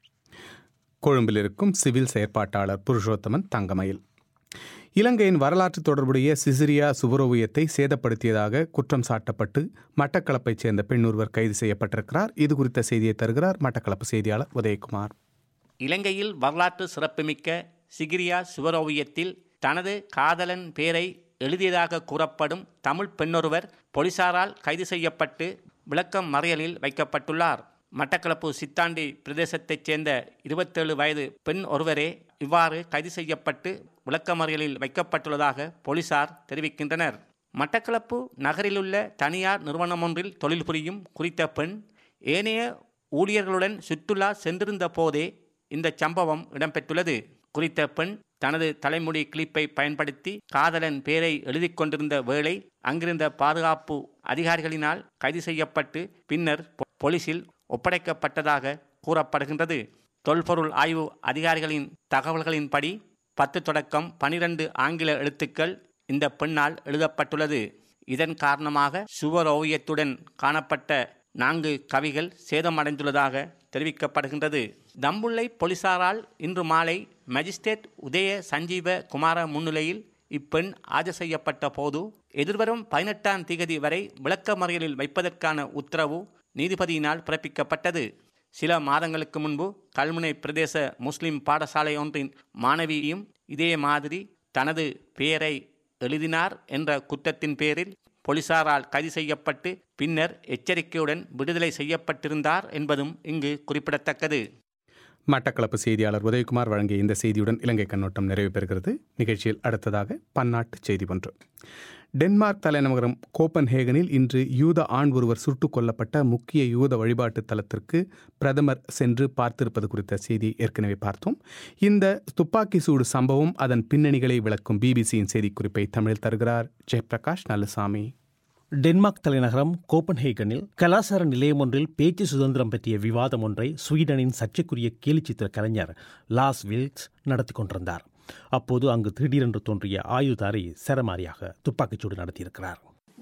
கொழும்பில் இருக்கும் சிவில் செயற்பாட்டாளர் புருஷோத்தமன் தங்கமயில் இலங்கையின் வரலாற்று தொடர்புடைய சிசிரியா சுவரோவியத்தை சேதப்படுத்தியதாக குற்றம் சாட்டப்பட்டு மட்டக்களப்பைச் சேர்ந்த பெண் ஒருவர் கைது செய்யப்பட்டிருக்கிறார். இது குறித்த செய்தியை தருகிறார் மட்டக்களப்பு செய்தியாளர் உதயகுமார். இலங்கையில் வரலாற்று சிறப்புமிக்க சிகிரியா சுவரோவியத்தில் தனது காதலன் பேரை எழுதியதாக கூறப்படும் தமிழ் பெண்ணொருவர் போலீசாரால் கைது செய்யப்பட்டு விளக்கம் மறியலில் வைக்கப்பட்டுள்ளார். மட்டக்களப்பு சித்தாண்டி பிரதேசத்தைச் சேர்ந்த இருபத்தேழு வயது பெண் ஒருவரே இவ்வாறு கைது செய்யப்பட்டு விளக்கமறியலில் வைக்கப்பட்டுள்ளதாக போலீசார் தெரிவிக்கின்றனர். மட்டக்களப்பு நகரிலுள்ள தனியார் நிறுவனம் ஒன்றில் தொழில் புரியும் குறித்த பெண் ஏனைய ஊழியர்களுடன் சுற்றுலா சென்றிருந்த போதே இந்த சம்பவம் இடம்பெற்றுள்ளது. குறித்த பெண் தனது தலைமுடி கிளிப்பை பயன்படுத்தி காதலன் பேரை எழுதி கொண்டிருந்த வேளை அங்கிருந்த பாதுகாப்பு அதிகாரிகளினால் கைது செய்யப்பட்டு பின்னர் போலீசில் ஒப்படைக்கப்பட்டதாக கூறப்படுகின்றது. தொல்பொருள் ஆய்வு அதிகாரிகளின் தகவல்களின்படி பத்து தொடக்கம் பனிரெண்டு ஆங்கில எழுத்துக்கள் இந்த பெண்ணால் எழுதப்பட்டுள்ளது. இதன் காரணமாக சுவரோவியத்துடன் காணப்பட்ட நான்கு கவிகள் சேதமடைந்துள்ளதாக தெரிவிக்கப்படுகின்றது. தம்புள்ளை போலீசாரால் இன்று மாலை மஜிஸ்ட்ரேட் உதய சஞ்சீவ குமார முன்னிலையில் இப்பெண் ஆஜர் செய்யப்பட்ட போது எதிர்வரும் பதினெட்டாம் தேதி வரை விளக்கமறியலில் வைப்பதற்கான உத்தரவு நீதிபதியினால் பிறப்பிக்கப்பட்டது. சில மாதங்களுக்கு முன்பு கல்முனை பிரதேச முஸ்லிம் பாடசாலை ஒன்றின் மாணவியும் இதே மாதிரி தனது பெயரை எழுதினார் என்ற குற்றத்தின் பேரில் போலீசாரால் கைது செய்யப்பட்டு பின்னர் எச்சரிக்கையுடன் விடுதலை செய்யப்பட்டிருந்தார் என்பதும் இங்கு குறிப்பிடத்தக்கது. மட்டக்களப்பு செய்தியாளர் உதயகுமார் வழங்கிய இந்த செய்தியுடன் இலங்கை கண்ணோட்டம் நிறைவு பெறுகிறது. நிகழ்ச்சியில் அடுத்ததாக பன்னாட்டு செய்தி ஒன்று. டென்மார்க் தலைநகரம் கோப்பன்ஹேகனில் இன்று யூத ஆண் ஒருவர் சுட்டுக் கொல்லப்பட்ட முக்கிய யூத வழிபாட்டு தலத்திற்கு பிரதமர் சென்று பார்த்திருப்பது குறித்த செய்தி ஏற்கனவே பார்த்தோம். இந்த துப்பாக்கி சூடு சம்பவம் அதன் பின்னணிகளை விளக்கும் பிபிசியின் செய்திக்குறிப்பை தமிழில் தருகிறார் ஜெயபிரகாஷ் நல்லசாமி. டென்மார்க் தலைநகரம் கோப்பன்ஹேகனில் கலாசார நிலையம் ஒன்றில் பேச்சு சுதந்திரம் பற்றிய விவாதம் ஒன்றை ஸ்வீடனின் சர்ச்சைக்குரிய கேலிச்சித்திர கலைஞர் லாஸ் வில்க்ஸ் நடத்தி கொண்டிருந்தார். அப்போது அங்கு திடீரென்று தோன்றிய ஆயுதாரி சரமாரியாக துப்பாக்கிச்சூடு நடத்தியிருக்கிறார்.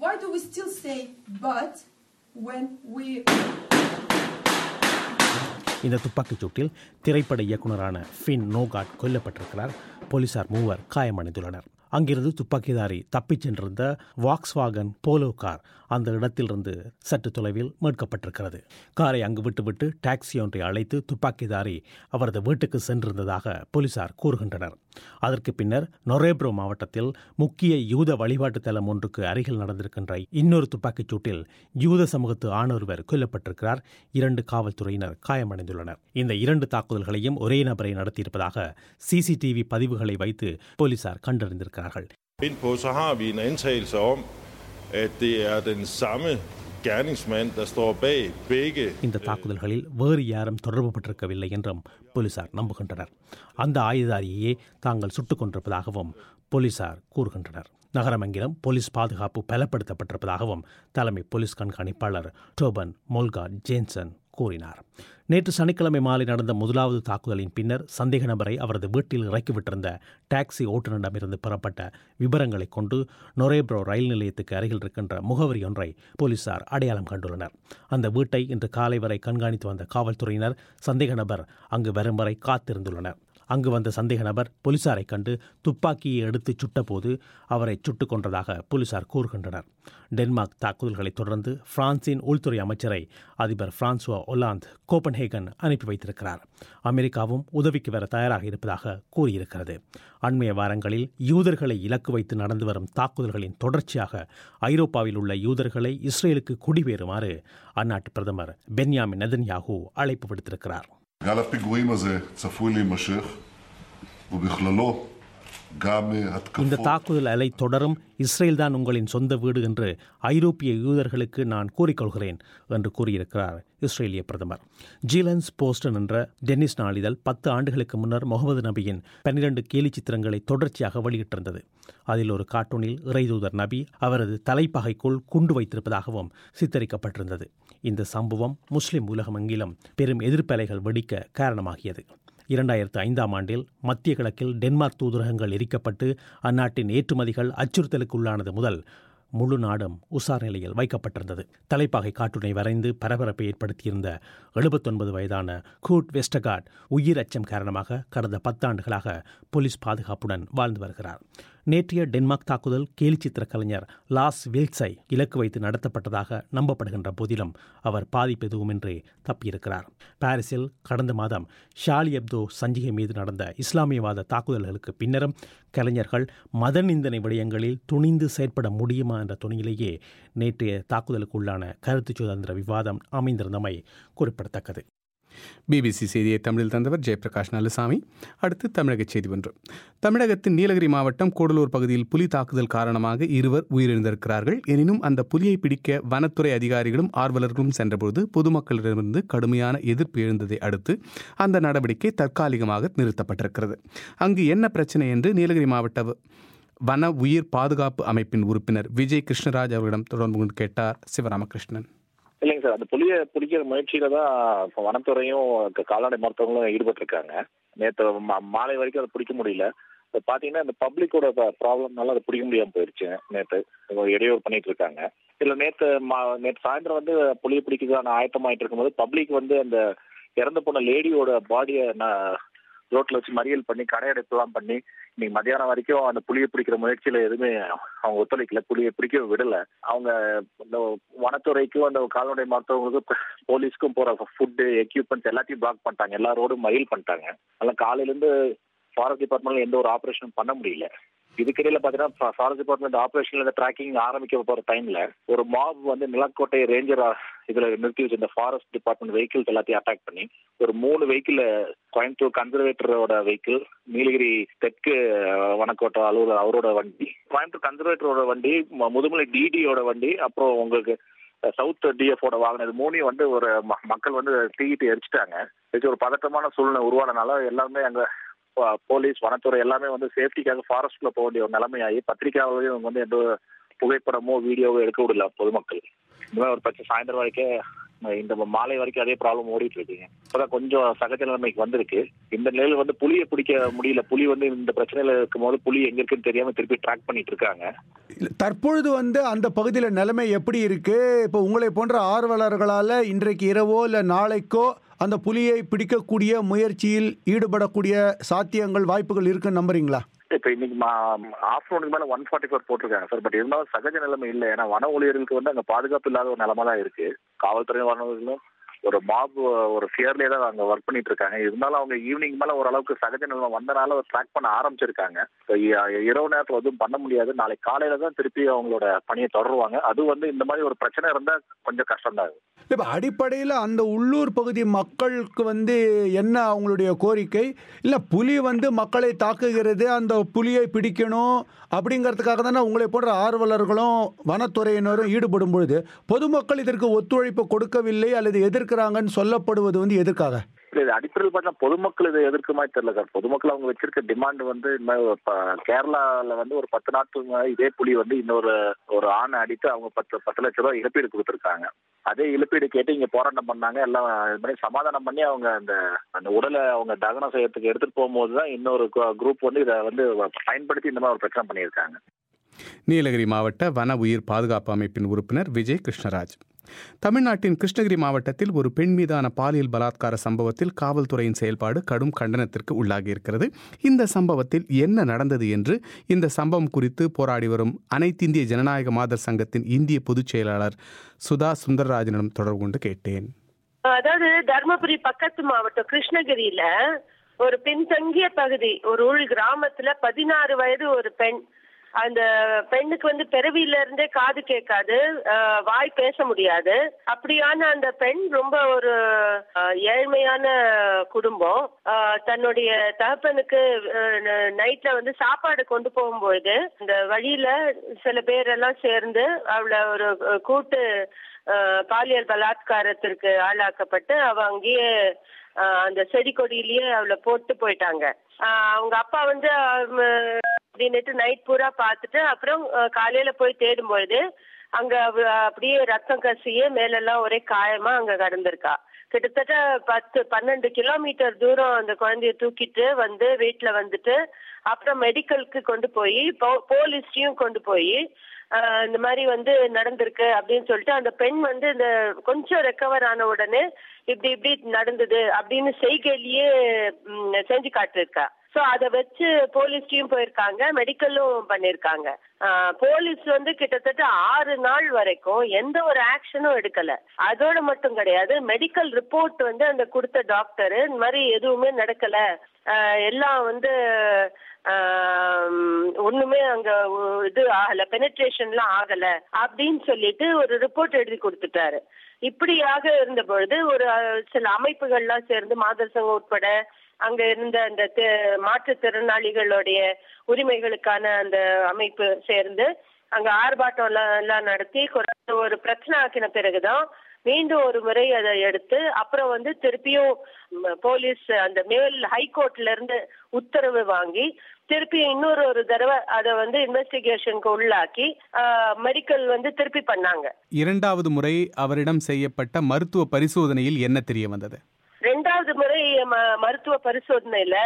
இந்த துப்பாக்கிச்சூட்டில் திரைப்பட இயக்குநரான ஃபின் நோகாட் கொல்லப்பட்டிருக்கிறார். போலீசார் மூவர் காயமடைந்துள்ளனர். அங்கிருந்து துப்பாக்கிதாரி தப்பிச் சென்றிருந்த வாக்ஸ்வாகன் போலோ கார் அந்த இடத்திலிருந்து சற்று தொலைவில் மீட்கப்பட்டிருக்கிறது. காரை அங்கு விட்டுவிட்டு டாக்ஸி ஒன்றை அழைத்து துப்பாக்கிதாரி அவரது வீட்டுக்கு சென்றிருந்ததாக போலீசார் கூறுகின்றனர். அதற்கு பின்னர் நொரேப்ரோ மாவட்டத்தில் முக்கிய யூத வழிபாட்டு தலம் ஒன்றுக்கு அருகில் நடந்திருக்கின்ற இன்னொரு துப்பாக்கிச் சூட்டில் யூத சமூகத்து ஆணொருவர் கொல்லப்பட்டிருக்கிறார். இரண்டு காவல்துறையினர் காயமடைந்துள்ளனர். இந்த இரண்டு தாக்குதல்களையும் ஒரே நபரை நடத்தியிருப்பதாக சிசிடிவி பதிவுகளை வைத்து போலீசார் கண்டறிந்திருக்கிறார்கள். Indpå så har vi en antagelse om, at det er den samme gerningsmand, der står bag begge. இந்த தாக்குதல்களில் வேறு யாரும் தொடர்புபட்டிருக்கவில்லை என்றும் போலீசார் நம்புகின்றனர். அந்த ஆயுதாரியை தாங்கள் சுட்டுக் கொண்டிருப்பதாகவும் போலீசார் கூறுகின்றனர். நகரமெங்கிலும் போலீஸ் பாதுகாப்பு பலப்படுத்தப்பட்டிருப்பதாகவும் தலைமை போலீஸ் கண்காணிப்பாளர் டோபன் மோல்கா ஜேன்சன் கூறினார். நேற்று சனிக்கிழமை மாலை நடந்த முதலாவது தாக்குதலின் பின்னர் சந்தேக நபரை அவரது வீட்டில் இறக்கிவிட்டிருந்த டாக்ஸி ஓட்டுநரிடமிருந்து பெறப்பட்ட விவரங்களை கொண்டு நொரேப்ரோ ரயில் நிலையத்துக்கு அருகில் இருக்கின்ற முகவரி ஒன்றை போலீசார் அடையாளம் கண்டுள்ளனர். அந்த வீட்டை இன்று காலை வரை கண்காணித்து வந்த காவல்துறையினர் சந்தேக நபர் அங்கு வரும் வரை காத்திருந்துள்ளனர். அங்கு வந்த சந்தேக நபர் போலீசாரை கண்டு துப்பாக்கியை எடுத்து சுட்டபோது அவரை சுட்டுக் கொன்றதாக போலீசார் கூறுகின்றனர். டென்மார்க் தாக்குதல்களை தொடர்ந்து பிரான்சின் உள்துறை அமைச்சரை அதிபர் பிரான்சுவா ஒலாந்து கோப்பன்ஹேகன் அனுப்பி வைத்திருக்கிறார். அமெரிக்காவும் உதவிக்கு வர தயாராக இருப்பதாக கூறியிருக்கிறது. அண்மைய வாரங்களில் யூதர்களை இலக்கு வைத்து நடந்து வரும் தாக்குதல்களின் தொடர்ச்சியாக ஐரோப்பாவில் உள்ள யூதர்களை இஸ்ரேலுக்கு குடிபெயருமாறு அந்நாட்டு பிரதமர் பென்யாமின் நெதன்யாகு அழைப்பு விடுத்திருக்கிறார். גל הפיגועים הזה צפוי להימשך ובכללו גם התקפות. இந்த தாக்குதல் அலை தொடரும். இஸ்ரேல் தான் உங்களின் சொந்த வீடு என்று ஐரோப்பிய யூதர்களுக்கு நான் கூறிக்கொள்கிறேன் என்று கூறியிருக்கிறார் இஸ்ரேலிய பிரதமர். ஜீலன்ஸ் போஸ்டன் என்ற டென்னிஸ் நாளிதழ் பத்து ஆண்டுகளுக்கு முன்னர் முகமது நபியின் பன்னிரண்டு கேலி சித்திரங்களை தொடர்ச்சியாக வெளியிட்டிருந்தது. அதில் ஒரு கார்ட்டூனில் இறைதூதர் நபி அவரது தலைப்பகைக்குள் குண்டு வைத்திருப்பதாகவும் சித்தரிக்கப்பட்டிருந்தது. இந்த சம்பவம் முஸ்லிம் உலகமெங்கிலும் பெரும் எதிர்ப்பலைகள் வெடிக்க காரணமாகியது. இரண்டாயிரத்து ஐந்தாம் ஆண்டில் மத்திய கிழக்கில் டென்மார்க் தூதரகங்கள் எரிக்கப்பட்டு அந்நாட்டின் ஏற்றுமதிகள் அச்சுறுத்தலுக்கு உள்ளானது முதல் முழு நாடும் உசார் நிலையில் வைக்கப்பட்டிருந்தது. தலைப்பாகை காட்டுனை வரைந்து பரபரப்பை ஏற்படுத்தியிருந்த எழுபத்தொன்பது வயதான கூட் வெஸ்டகார்ட் உயிர் அச்சம் காரணமாக கடந்த பத்தாண்டுகளாக போலீஸ் பாதுகாப்புடன் வாழ்ந்து வருகிறார். நேற்றைய டென்மார்க் தாக்குதல் கேலிச்சித்திர கலைஞர் லாஸ் வில்ஸை இலக்கு வைத்து நடத்தப்பட்டதாக நம்பப்படுகின்ற போதிலும் அவர் பாதிப்பு எதுவுமின்றி தப்பியிருக்கிறார். பாரிஸில் கடந்த மாதம் ஷார்லி எப்தோ சஞ்சிகை மீது நடந்த இஸ்லாமியவாத தாக்குதல்களுக்கு பின்னரும் கலைஞர்கள் மத நிந்தனை விடயங்களில் துணிந்து செயற்பட முடியுமா என்ற துணியிலேயே நேற்றைய தாக்குதலுக்கு உள்ளான கருத்து சுதந்திர விவாதம் அமைந்திருந்தமை குறிப்பிடத்தக்கது. பிபிசி செய்தியை தமிழில் தந்தவர் ஜெயபிரகாஷ் நல்லசாமி. அடுத்து தமிழக செய்தி ஒன்று. தமிழகத்தின் நீலகிரி மாவட்டம் கூடலூர் பகுதியில் புலி தாக்குதல் காரணமாக இருவர் உயிரிழந்திருக்கிறார்கள். எனினும் அந்த புலியை பிடிக்க வனத்துறை அதிகாரிகளும் ஆர்வலர்களும் சென்றபோது பொதுமக்களிடமிருந்து கடுமையான எதிர்ப்பு எழுந்ததை அடுத்து அந்த நடவடிக்கை தற்காலிகமாக நிறுத்தப்பட்டிருக்கிறது. அங்கு என்ன பிரச்சனை என்று நீலகிரி மாவட்ட வன உயிர் பாதுகாப்பு அமைப்பின் உறுப்பினர் விஜய் கிருஷ்ணராஜ் அவர்களிடம் தொடர்பு கொண்டு கேட்டார் சிவராமகிருஷ்ணன். இல்லைங்க சார், அந்த புலியை பிடிக்கிற முயற்சியில தான் வனத்துறையும் கால்நடை மருத்துவங்களும் ஈடுபட்டு இருக்காங்க. நேற்று மாலை வரைக்கும் அதை பிடிக்க முடியல. பாத்தீங்கன்னா இந்த பப்ளிக்கோட ப்ராப்ளம்னால அதை பிடிக்க முடியாம போயிருச்சு. நேற்று இடையூறு பண்ணிட்டு இருக்காங்க. இல்ல நேற்று நேற்று சாயந்தரம் வந்து புலியை பிடிக்கிறதுக்கான ஆயத்தமாயிட்டு இருக்கும்போது பப்ளிக் வந்து அந்த இறந்து போன லேடியோட பாடியை ரோட்ல வச்சு மறியல் பண்ணி கடையடைப்புலாம் பண்ணி இன்னைக்கு மத்தியானம் வரைக்கும் அந்த புலியை பிடிக்கிற முயற்சியில எதுவுமே அவங்க ஒத்துழைக்கல, புலியை பிடிக்க விடல. அவங்க இந்த வனத்துறைக்கும் அந்த கால்நடை மருத்துவங்களுக்கும் போலீஸ்க்கும் போற ஃபுட்டு எக்யூப்மெண்ட்ஸ் எல்லாத்தையும் பிளாக் பண்ணிட்டாங்க. எல்லா ரோடும் மறியல் பண்ணிட்டாங்க. அதனால காலையில இருந்து ஃபாரஸ்ட் டிபார்ட்மெண்ட்ல எந்த ஒரு ஆபரேஷனும் பண்ண முடியல. இதுக்கிடையில பாத்தீங்கன்னா ஃபாரஸ்ட் டிபார்ட்மெண்ட் ஆபரேஷன்ல ட்ராக்கிங் ஆரம்பிக்க போற டைம்ல ஒரு மாப் வந்து நிலக்கோட்டை ரேஞ்சர் இதுல நிறுத்தி வச்சு இந்த ஃபாரஸ்ட் டிபார்ட்மெண்ட் வெஹிக்கிள்ஸ் எல்லாத்தையும் அட்டாக் பண்ணி ஒரு மூணு வெஹிக்கிள், கோயம்புத்தூர் கன்சர்வேட்டரோட வெஹிக்கிள், நீலகிரி தெற்கு வனக்கோட்டை அலுவலர் அவரோட வண்டி, கோயம்புத்தூர் கன்சர்வேட்டரோட வண்டி, முதுமலை டிடியோட வண்டி, அப்புறம் உங்களுக்கு சவுத் டிஎஃபோட வாகனம், இது மூணையும் வந்து ஒரு மக்கள் வந்து தீயிட்டு எரிச்சிட்டாங்க. இது ஒரு பதட்டமான சூழ்நிலை உருவானனால எல்லாருமே அங்க போலீஸ் வனத்துறை எல்லாமே வந்து சேஃப்டிக்காக ஃபாரஸ்ட்ல போக வேண்டிய ஒரு நிலைமையாகி பத்திரிகையாளர்களையும் வந்து எந்த புகைப்படமோ வீடியோவோ எடுக்க விடல பொதுமக்கள். இந்த மாதிரி ஒரு பிரச்சனை சாயந்தரம் வரைக்கும் இந்த மாலை வரைக்கும் அதே ப்ராப்ளம் ஓடிட்டு இருக்குங்க. இப்பதான் கொஞ்சம் சகஜ நிலைமைக்கு வந்திருக்கு. இந்த நிலையில வந்து புலியை பிடிக்க முடியல. புலி வந்து இந்த பிரச்சனையில இருக்கும் போது புலி எங்க இருக்குன்னு தெரியாம திருப்பி ட்ராக் பண்ணிட்டு இருக்காங்க. தற்பொழுது வந்து அந்த பகுதியில் நிலைமை எப்படி இருக்கு? இப்போ உங்களை போன்ற ஆர்வலர்களால இன்றைக்கு இரவோ இல்லை நாளைக்கோ அந்த புலியை பிடிக்கக்கூடிய முயற்சியில் ஈடுபடக்கூடிய சாத்தியங்கள் வாய்ப்புகள் இருக்குன்னு நம்புறீங்களா? இப்ப இன்னைக்கு ஆஃப்டர்நூனுக்கு மேல ஒன் ஃபார்ட்டி ஃபோர் போட்டிருக்காங்க சார். பட் இருந்தாலும் சகஜ நிலைமை இல்லை. ஏன்னா வன ஊழியர்களுக்கு வந்து அங்க பாதுகாப்பு இல்லாத ஒரு நிலைமை தான் இருக்கு. காவல்துறை வனவர்களும் ஒரு மாப் ஒரு ஃபியர்லேயே தான் அங்க ஒர்க் பண்ணிட்டு இருக்காங்க. இருந்தாலும் அவங்க ஈவினிங் மேல ஓரளவுக்கு சகஜ நிலைமை வந்தனால ஒரு ட்ராக் பண்ண ஆரம்பிச்சிருக்காங்க. இரவு நேரத்துல எதுவும் பண்ண முடியாது. நாளைக்கு காலையில தான் திருப்பி அவங்களோட பணியை தொடருவாங்க. அது வந்து இந்த மாதிரி ஒரு பிரச்சனை இருந்தா கொஞ்சம் கஷ்டம் தான். இப்போ அடிப்படையில் அந்த உள்ளூர் பகுதி மக்களுக்கு வந்து என்ன அவங்களுடைய கோரிக்கை? இல்லை புலி வந்து மக்களை தாக்குகிறது, அந்த புலியை பிடிக்கணும் அப்படிங்கிறதுக்காக தானே உங்களை போன்ற ஆர்வலர்களும் வனத்துறையினரும் ஈடுபடும் பொழுது பொதுமக்கள் இதற்கு ஒத்துழைப்பு கொடுக்கவில்லை அல்லது எதிர்க்கிறாங்கன்னு சொல்லப்படுவது வந்து எதற்காக? இது அடிப்படையில் பார்த்தா பொதுமக்கள் இதை எதிர்க்க மாதிரி தெரியல சார். பொதுமக்கள் அவங்க வச்சிருக்க டிமாண்ட் வந்து கேரளால வந்து ஒரு பத்து நாட்கள் இதே புலி வந்து இன்னொரு ஒரு ஆணை அடித்து அவங்க பத்து பத்து லட்சம் ரூபாய் இழப்பீடு கொடுத்துருக்காங்க. அதே இழப்பீடு கேட்டு இங்க போராட்டம் பண்ணாங்க. எல்லாம் இது மாதிரி சமாதானம் பண்ணி அவங்க அந்த அந்த உடலை அவங்க தகனம் செய்யறதுக்கு எடுத்துட்டு போகும்போது தான் இன்னொரு குரூப் வந்து இதை வந்து பயன்படுத்தி இந்த மாதிரி ஒரு பிரச்சனை பண்ணியிருக்காங்க. நீலகிரி மாவட்ட வன உயிர் பாதுகாப்பு அமைப்பின் உறுப்பினர் விஜய் கிருஷ்ணராஜ். தமிழ்நாட்டின் கிருஷ்ணகிரி மாவட்டத்தில் ஒரு பெண் மீதான பாலியல் பலாத்கார சம்பவத்தில் காவல்துறையின் செயல்பாடு கடும் கண்டனத்திற்கு உள்ளாகியிருக்கிறது. இந்த சம்பவத்தில் என்ன நடந்தது என்று இந்த சம்பவம் குறித்து போராடி வரும் அனைத்திந்திய ஜனநாயக மாதர் சங்கத்தின் இந்திய பொதுச் செயலாளர் சுதா சுந்தரராஜனிடம் தொடர்பு கொண்டு கேட்டேன். அதாவது தர்மபுரி பக்கத்து மாவட்டம் கிருஷ்ணகிரியில ஒரு பின்தங்கிய பகுதி ஒரு உள் கிராமத்துல பதினாறு வயது ஒரு பெண், அந்த பெண்ணுக்கு வந்து பிறவியில இருந்தே காது கேட்காது, வாய் பேச முடியாது. அப்படியான அந்த பெண் ரொம்ப ஒரு ஏழ்மையான குடும்பம். தன்னுடைய தகப்பனுக்கு நைட்ல வந்து சாப்பாடு கொண்டு போகும்போது இந்த வழியில சில பேரெல்லாம் சேர்ந்து அவளை ஒரு கூட்டு பாலியல் பலாத்காரத்திற்கு ஆளாக்கப்பட்டு அவ அங்கேயே அந்த செடி கொடியிலேயே அவளை போட்டு போயிட்டாங்க. அவங்க அப்பா வந்து அப்படின்னுட்டு நைட் பூரா பார்த்துட்டு அப்புறம் காலையில போய் தேடும் பொழுது அங்க அப்படியே ரத்தம் கசிய மேலெல்லாம் ஒரே காயமா அங்க கடந்திருக்கா. கிட்டத்தட்ட பத்து பன்னெண்டு கிலோமீட்டர் தூரம் அந்த குழந்தைய தூக்கிட்டு வந்து வீட்டுல வந்துட்டு அப்புறம் மெடிக்கலுக்கு கொண்டு போய் போலீஸ்டையும் கொண்டு போய் இந்த மாதிரி வந்து நடந்திருக்கு அப்படின்னு சொல்லிட்டு அந்த பெண் வந்து இந்த கொஞ்சம் ரெக்கவர் ஆன உடனே இப்படி இப்படி நடந்தது அப்படின்னு செய்கையிலேயே செஞ்சு காட்டிருக்கா. ஸோ அதை வச்சு போலீஸ்டையும் போயிருக்காங்க, மெடிக்கலும் பண்ணியிருக்காங்க. போலீஸ் வந்து கிட்டத்தட்ட ஆறு நாள் வரைக்கும் எந்த ஒரு ஆக்ஷனும் எடுக்கல. அதோட மட்டும் கிடையாது, மெடிக்கல் ரிப்போர்ட் வந்து அந்த கொடுத்த டாக்டர் இந்த மாதிரி எதுவுமே நடக்கல, எல்லாம் வந்து ஒண்ணுமே அங்க இது ஆகல, பெனிட்ரேஷன்லாம் ஆகல அப்படின்னு சொல்லிட்டு ஒரு ரிப்போர்ட் எழுதி கொடுத்துட்டாரு. இப்படியாக இருந்த பொழுது ஒரு சில அமைப்புகள்லாம் சேர்ந்து மாதர் சங்கம் உட்பட அங்க இருந்த அந்த மாற்றுத்திறனாளிகளுடைய உரிமைகளுக்கான அந்த அமைப்பு சேர்ந்து அங்க ஆர்ப்பாட்டம் எல்லாம் எல்லாம் நடத்தி ஒரு பிரச்சனை ஆக்கின பிறகுதான் மீண்டும் ஒரு முறை அதை எடுத்து அப்புறம் வந்து திருப்பியும் போலீஸ் அந்த மேல் ஹைகோர்ட்ல இருந்து உத்தரவு வாங்கி திருப்பியும் இன்னொரு ஒரு தடவை அதை வந்து இன்வெஸ்டிகேஷனுக்கு உள்ளாக்கி மெடிக்கல் வந்து திருப்பி பண்ணாங்க. இரண்டாவது முறை அவரிடம் செய்யப்பட்ட மருத்துவ பரிசோதனையில் என்ன தெரிய வந்தது? ரெண்டாவது முறை மருத்துவ பரிசோதனையில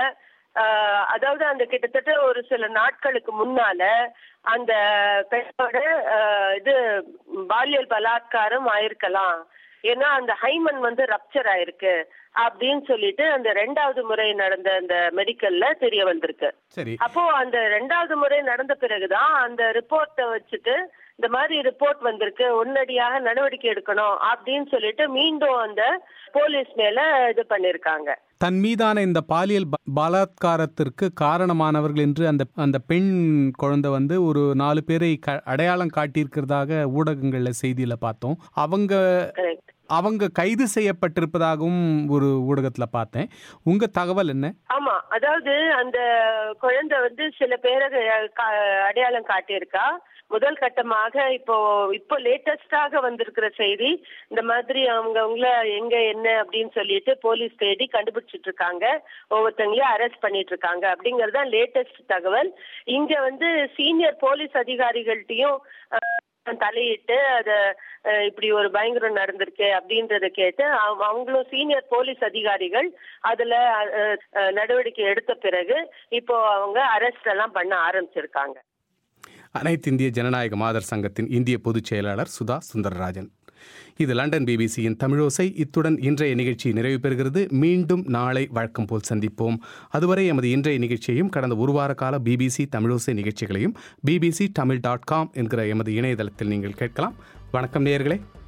அதாவது அந்த கிட்டத்தட்ட ஒரு சில நாட்களுக்கு முன்னால அந்த பெண்ணோட இது பாலியல் பலாத்காரம் ஆயிருக்கலாம், ஏன்னா அந்த ஹைமன் வந்து ரப்சர் ஆயிருக்கு அப்படின்னு சொல்லிட்டு அந்த ரெண்டாவது முறை நடந்த அந்த மெடிக்கல்ல தெரிய வந்திருக்கு. அப்போ அந்த ரெண்டாவது முறை நடந்த பிறகுதான் அந்த ரிப்போர்ட்டை வச்சுட்டு இந்த மாதிரி ரிப்போர்ட் வந்திருக்கு, உடனடியாக நடவடிக்கை எடுக்கணும் அப்படின்னு சொல்லிட்டு மீண்டும் அந்த போலீஸ் மேல இது பண்ணிருக்காங்க. தன் மீதான இந்த பாலியல் பலாத்காரத்திற்கு காரணமானவர்கள் என்று அந்த அந்த பெண் குழந்தை வந்து ஒரு நாலு பேரை அடையாளம் காட்டியிருக்கிறதாக ஊடகங்கள்ல செய்தியில பார்த்தோம். அவங்க அவங்க கைது செய்யப்பட்டிருப்பதாகவும் ஒரு ஊடகத்துல பார்த்தேன். உங்க தகவல் என்ன? ஆமா, அதாவது அந்த குழந்தை வந்து சில பேரை அடையாளம் காட்டியிருக்கா. முதல் கட்டமாக இப்போ இப்போ லேட்டஸ்டாக வந்திருக்கிற செய்தி இந்த மாதிரி அவங்கவுங்கள எங்க என்ன அப்படின்னு சொல்லிட்டு போலீஸ் தேடி கண்டுபிடிச்சிட்டு இருக்காங்க, ஒவ்வொருத்தங்களையும் அரெஸ்ட் பண்ணிட்டு இருக்காங்க அப்படிங்கறத லேட்டஸ்ட் தகவல். இங்க வந்து சீனியர் போலீஸ் அதிகாரிகள்ட்டையும் தலையிட்டு அத இப்படி ஒரு பயங்கரம் நடந்திருக்கு அப்படின்றத கேட்டு அவங்களும் சீனியர் போலீஸ் அதிகாரிகள் அதுல நடவடிக்கை எடுத்த பிறகு இப்போ அவங்க அரெஸ்ட் எல்லாம் பண்ண ஆரம்பிச்சிருக்காங்க. அனைத்து இந்திய ஜனநாயக மாதர் சங்கத்தின் இந்திய பொதுச் செயலாளர் சுதா சுந்தரராஜன். இது லண்டன் பிபிசியின் தமிழோசை. இத்துடன் இன்றைய நிகழ்ச்சி நிறைவு பெறுகிறது. மீண்டும் நாளை வழக்கம் போல் சந்திப்போம். அதுவரை எமது இன்றைய நிகழ்ச்சியையும் கடந்த ஒரு வார கால பிபிசி தமிழோசை நிகழ்ச்சிகளையும் பிபிசி தமிழ் டாட் காம் என்கிற எமது இணையதளத்தில் நீங்கள் கேட்கலாம். வணக்கம் நேயர்களே.